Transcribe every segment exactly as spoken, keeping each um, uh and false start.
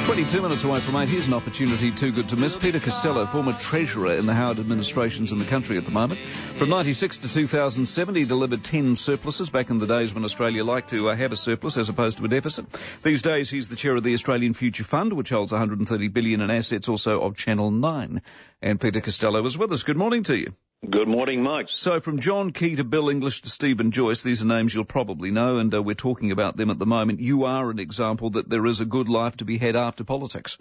twenty-two minutes away from eight, here's an opportunity too good to miss. Peter Costello, former treasurer in the Howard administrations in the country at the moment. From ninety-six to two thousand seven, he delivered ten surpluses back in the days when Australia liked to uh, have a surplus as opposed to a deficit. These days, he's the chair of the Australian Future Fund, which holds one hundred thirty billion dollars in assets, also of Channel nine. And Peter Costello is with us. Good morning to you. Good morning, Mike. So from John Key to Bill English to Stephen Joyce, these are names you'll probably know, and uh, we're talking about them at the moment. You are an example that there is a good life to be had after politics.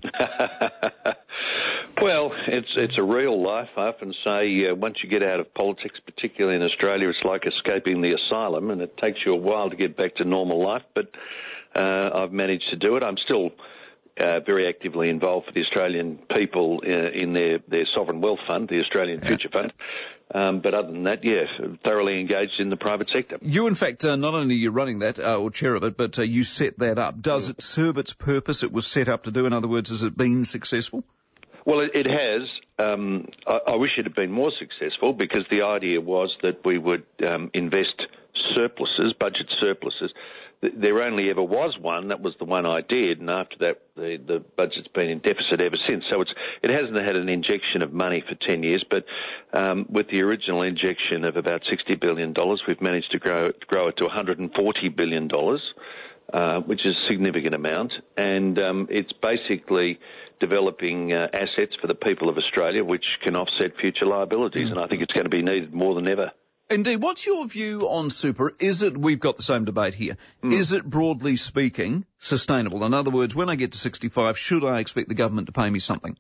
Well, it's it's a real life. I often say uh, once you get out of politics, particularly in Australia, it's like escaping the asylum, and it takes you a while to get back to normal life, but uh, I've managed to do it. I'm still Uh, very actively involved for the Australian people uh, in their, their sovereign wealth fund, the Australian yeah. Future Fund. Um, but other than that, yeah, thoroughly engaged in the private sector. You, in fact, uh, not only are you running that, uh, or chair of it, but uh, you set that up. Does it serve its purpose it was set up to do? In other words, has it been successful? Well, it, it has. Um, I, I wish it had been more successful because the idea was that we would um, invest surpluses, budget surpluses. There only ever was one. That was the one I did, and after that, the, the budget's been in deficit ever since. So it's it hasn't had an injection of money for ten years, but um, with the original injection of about sixty billion dollars, we've managed to grow, grow it to one hundred forty billion dollars, uh, which is a significant amount, and um, it's basically developing uh, assets for the people of Australia which can offset future liabilities, mm. and I think it's going to be needed more than ever. Indeed. What's your view on super? Is it, we've got the same debate here, mm. is it, broadly speaking, sustainable? In other words, when I get to sixty-five, should I expect the government to pay me something?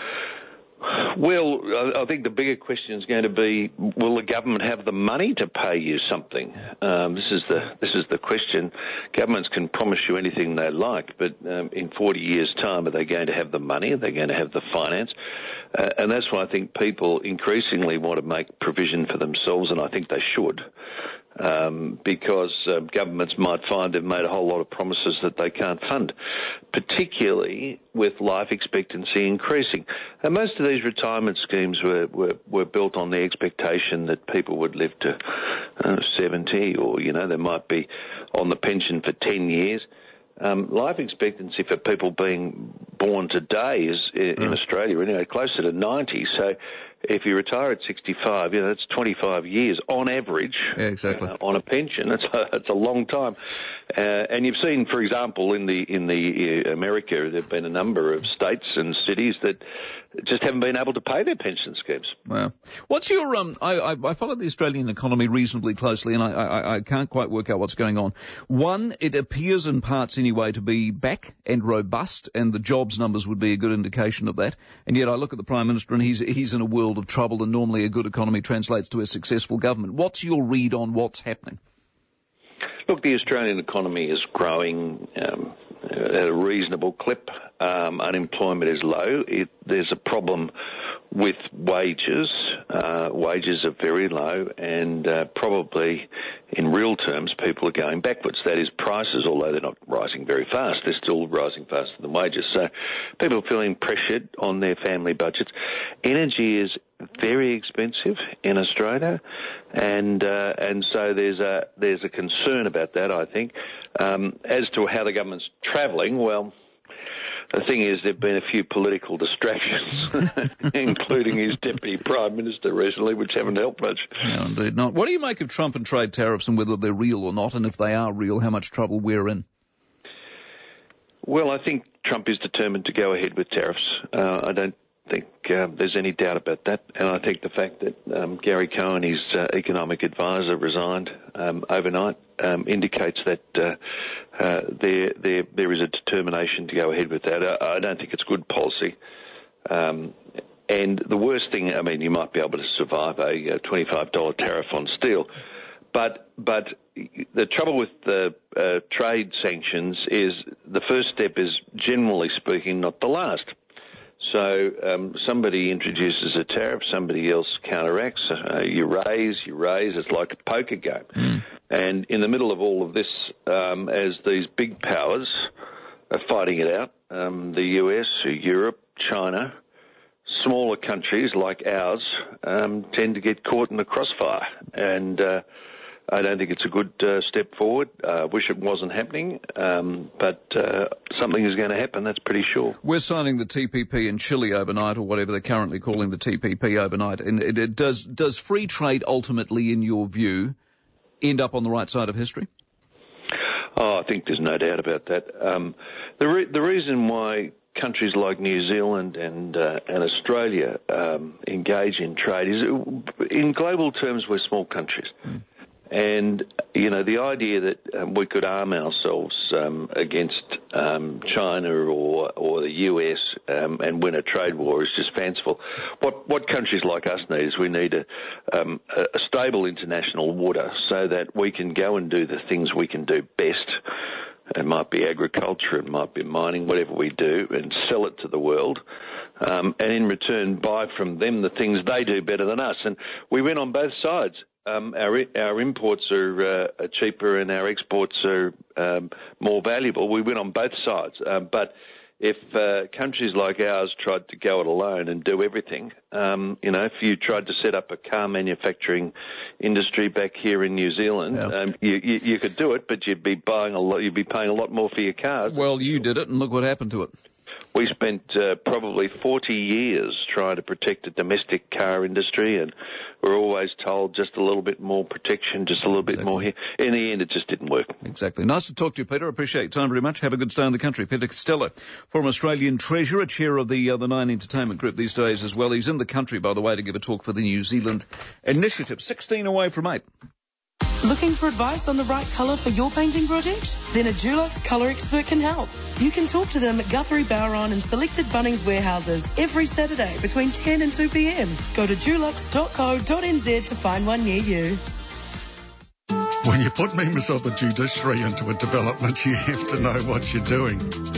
Well, I think the bigger question is going to be, will the government have the money to pay you something? Um, this is the this is the question. Governments can promise you anything they like, but um, in forty years' time, are they going to have the money? Are they going to have the finance? Uh, and that's why I think people increasingly want to make provision for themselves, and I think they should. Um, because uh, governments might find they've made a whole lot of promises that they can't fund, particularly with life expectancy increasing. And most of these retirement schemes were, were, were built on the expectation that people would live to uh, seventy, or, you know, they might be on the pension for ten years. Um, life expectancy for people being born today is, in mm. Australia anyway, closer to ninety. So if you retire at sixty-five, you know, that's twenty-five years on average. Yeah, exactly. Uh, on a pension. It's a, it's a long time. Uh, and you've seen, for example, in the in the uh, America, there have been a number of states and cities that just haven't been able to pay their pension schemes. Wow. What's your, um, I, I, I follow the Australian economy reasonably closely, and I, I, I can't quite work out what's going on. One, it appears in parts anyway to be back and robust, and the jobs numbers would be a good indication of that. And yet I look at the Prime Minister and he's, he's in a world of trouble, and normally a good economy translates to a successful government. What's your read on what's happening? Look, the Australian economy is growing um, at a reasonable clip. Um, unemployment is low. It, there's a problem with wages. Uh, wages are very low, and uh, probably in real terms, people are going backwards. That is, prices, although they're not rising very fast, they're still rising faster than wages. So people are feeling pressured on their family budgets. Energy is very expensive in Australia, and uh, and so there's a there's a concern about that, I think. Um, as to how the government's travelling, well, the thing is, there have been a few political distractions, including his deputy prime minister recently, which haven't helped much. No, indeed not. What do you make of Trump and trade tariffs, and whether they're real or not, and if they are real, how much trouble we're in? Well, I think Trump is determined to go ahead with tariffs. Uh, I don't think uh, there's any doubt about that, and I think the fact that um, Gary Cohen, his uh, economic advisor, resigned um, overnight um, indicates that uh, uh, there, there there is a determination to go ahead with that. I, I don't think it's good policy. Um, and the worst thing, I mean, you might be able to survive a, a twenty-five dollars tariff on steel, but but the trouble with the uh, trade sanctions is the first step is, generally speaking, not the last. So um, somebody introduces a tariff, somebody else counteracts, uh, you raise, you raise, it's like a poker game. Mm. And in the middle of all of this, um, as these big powers are fighting it out, um, the U S, Europe, China, smaller countries like ours um, tend to get caught in the crossfire. And uh, I don't think it's a good uh, step forward. I uh, wish it wasn't happening, um, but uh, something is going to happen, that's pretty sure. We're signing the T P P in Chile overnight, or whatever they're currently calling the T P P overnight. And it, it does, does free trade ultimately, in your view, end up on the right side of history? Oh, I think there's no doubt about that. Um, the, re- the reason why countries like New Zealand and uh, and Australia um, engage in trade is, in global terms, we're small countries. Mm. And, you know, the idea that um, we could arm ourselves um, against um, China or or the U S um, and win a trade war is just fanciful. What what countries like us need is we need a, um, a stable international water so that we can go and do the things we can do best. It might be agriculture, it might be mining, whatever we do, and sell it to the world. Um, and in return, buy from them the things they do better than us. And we win on both sides. Um, our our imports are, uh, are cheaper and our exports are um, more valuable. We win on both sides. Um, but if uh, countries like ours tried to go it alone and do everything, um, you know, if you tried to set up a car manufacturing industry back here in New Zealand, yeah. um, you, you, you could do it, but you'd be buying a lot. You'd be paying a lot more for your cars. Well, you did it, and look what happened to it. We spent uh, probably forty years trying to protect the domestic car industry, and we're always told just a little bit more protection, just a little bit exactly. more here. In the end, it just didn't work. Exactly. Nice to talk to you, Peter. Appreciate your time very much. Have a good stay in the country. Peter Costello, former Australian Treasurer, chair of the uh, the Nine Entertainment Group these days as well. He's in the country, by the way, to give a talk for the New Zealand Initiative. sixteen away from eight. Looking for advice on the right colour for your painting project? Then a Dulux colour expert can help. You can talk to them at Guthrie, Bowron and selected Bunnings warehouses every Saturday between ten and two p.m. Go to dulux dot co dot n z to find one near you. When you put members of the judiciary into a development, you have to know what you're doing.